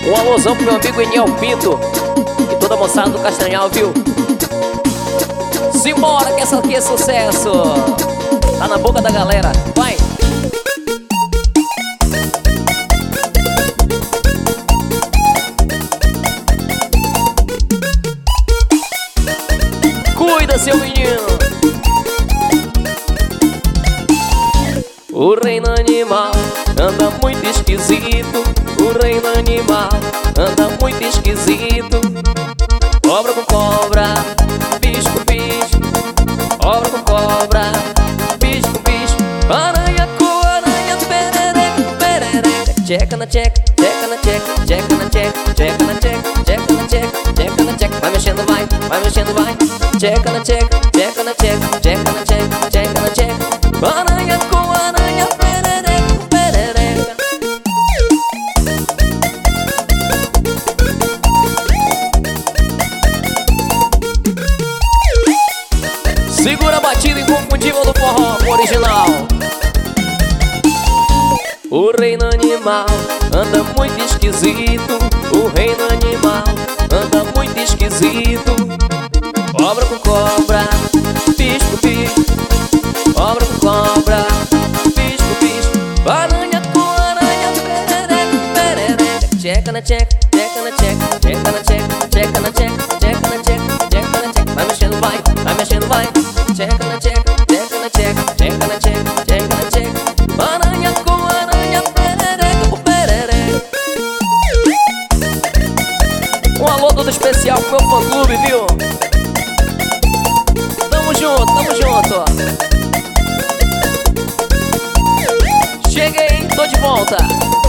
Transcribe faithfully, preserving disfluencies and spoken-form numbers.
Um alôzão pro meu amigo Eniel Pinto e toda a moçada do Castanhal, viu? Simbora que essa aqui é sucesso. Tá na boca da galera, vai! Cuida, seu menino! O reino animal anda muito esquisito. O reino animal anda muito esquisito. Cobra com cobra, bicho com bicho. Cobra com cobra, bicho com bicho. Aranha com aranha, perereca, perereca. Tcheca na tcheca, tcheca na tcheca, tcheca na tcheca, tcheca na tcheca, tcheca na tcheca, tcheca na tcheca. Vai mexendo, vai, vai mexendo, vai. Tcheca na tcheca, tcheca na tcheca, tcheca na tcheca, tcheca na tcheca. Aranha com aranha, perereca, perereca. Segura a batida inconfundível do forró original. O reino animal anda muito esquisito. O reino animal anda muito esquisito. Cobra com cobra, bicho com bicho. Cobra com cobra, bicho com bicho. Aranha com aranha, perereca, perereca. Tcheca na tcheca, tcheca na tcheca, tcheca na tcheca, tcheca na tcheca, tcheca na tcheca, tcheca na tcheca. Vai mexendo, vai, vai mexendo, vai. Tcheca na tcheca, tcheca na tcheca, tcheca na tcheca, tcheca na tcheca. Aranha com aranha, perereca, perereca. Um alô todo especial pro meu fã-clube, viu? Tamo junto, tamo junto. Cheguei, tô de volta.